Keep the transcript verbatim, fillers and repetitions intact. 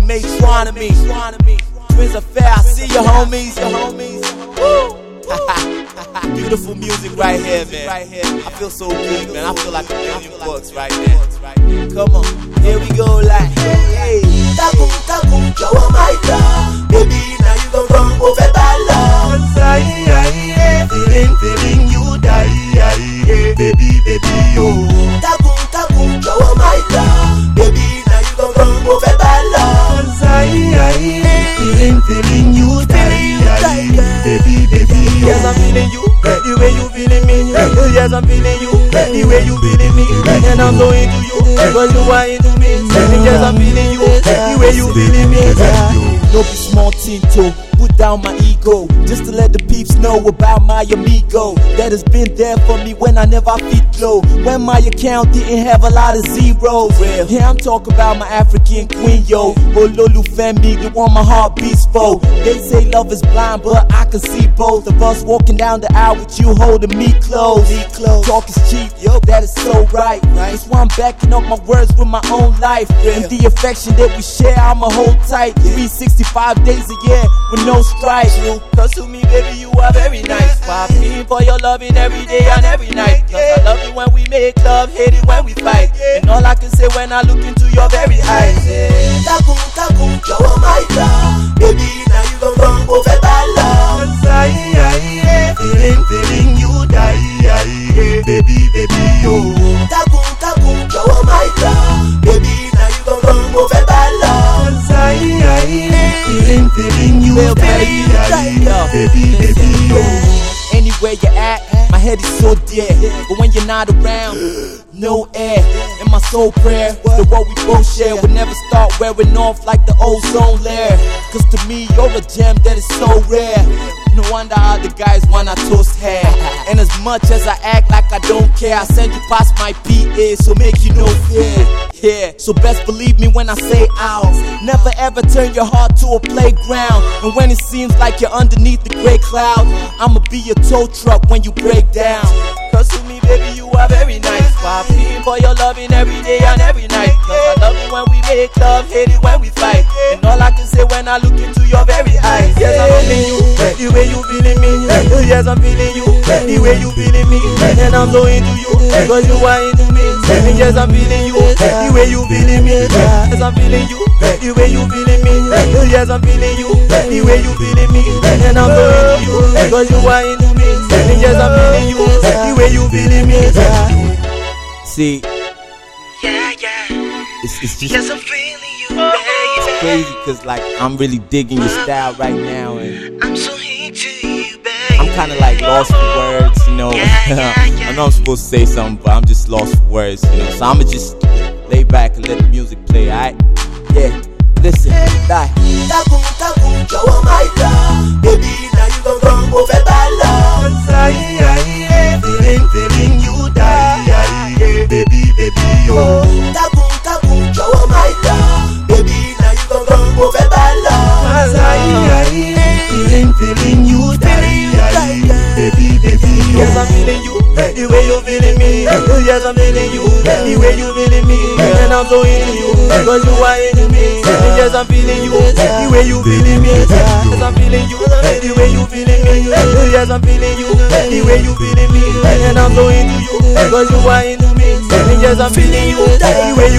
Matronomy. Twins affair, I see your homies, your homies. Woo! Beautiful music right here, man. I feel so good, man. I feel like a million bucks right now. Come on, here we go, like, hey. Takun, takun, jọ̀wọ́ my love. Baby, now you gon' run over my love. Feeling, feeling you die, baby, baby, oh. Takun, takun, jọ̀wọ́ my love. Baby, now you gon' run over my love. Feeling, feeling you die, baby, baby, oh. Yes, I'm feeling you, the way you feeling me. Yes, I'm feeling you, the way you feeling me. And I'm so into you, cause you are into me. Yes, I'm feeling you, the way you feeling me. No be small tinto, put down my ego, just to let the peeps know about my amigo that has been there for me when I never fit low, when my account didn't have a lot of zeros. Yeah, I'm talking about my African queen, yo, Ololu Femi, the one my heart beats for. They say love is blind, but I can see both of us walking down the aisle with you holding me close. Me close. Talk is cheap, yo, that is so right. That's why I'm backing up my words with my own life, and the affection that we share, I'ma hold tight. three sixty-five days a year with no strife. Cause to me, baby, you are very nice. Popping for your loving every day and every night. Cause I love it when we make love, hate it when we fight. And all I can say when I look into your very eyes, yeah. Takun, takun, jọ̀wọ́ my love. Baby, now you gon' run over my love. Feeling, feeling you die, baby, baby, oh. Takun, takun, jọ̀wọ́ my love. Baby, now you gon' run over my love. Feeling, feeling you die, baby, baby, oh. Anywhere you at, my head is so dead. But when you're not around, no air. And my soul prayer, the what we both share will never start wearing off like the ozone layer. Cause to me, you're a gem that is so rare. No wonder other guys wanna toast hair. And as much as I act like I don't care, I send you past my P A, so make you no fear. Yeah, so best believe me when I say ow. Never ever turn your heart to a playground. And when it seems like you're underneath the gray cloud, I'ma be your tow truck when you break down. Cause to me, baby, you are very nice. Popping for your loving every day and every night. Cause I love it when we make love, hate it when we fight. And all I can say when I look into your very eyes, yes, I'm feeling you, the way you feeling me. Yes, I'm feeling you, the way you feeling me. And I'm so into you, cause you are into me. Yes, I'm feeling you, the way you feeling me. Yes, I'm feeling you, the way you feeling me. Yes, I'm feeling you, the way you feeling me. And I'm so into you, cause you are into me. Yes, I'm feeling you, the way you feeling me. See, yeah, yeah. It's, it's just Yes, I'm feeling you, baby. crazy cause like I'm really digging your style right now, and I'm so into you, baby. I'm kinda like lost for words, you know. Yeah, yeah, yeah. I know I'm supposed to say something, but I'm just lost for words, you know. So I'ma just lay back and let the music play, alright? Yeah, listen, die. Takun, takun, jọ̀wọ́ my love. Baby, now you gon' run over my love. Feeling, feeling you die, baby, baby, oh. Takun, takun, jọ̀wọ́ my love. Baby, now you gon' run over my love. Feeling, feeling you die, baby, baby, oh. Yes, I'm feeling you, the way you feeling me. Yes, I'm feeling you, the way you feeling me. And I'm so into you, cause you are into me. Yes, I'm feeling you, the way you feeling me. Yes, I'm feeling you, the way you feeling me. Yes, I'm feeling you, the way you feeling me. And I'm so into you, cause you are into me. Yes, I'm feeling you, the way you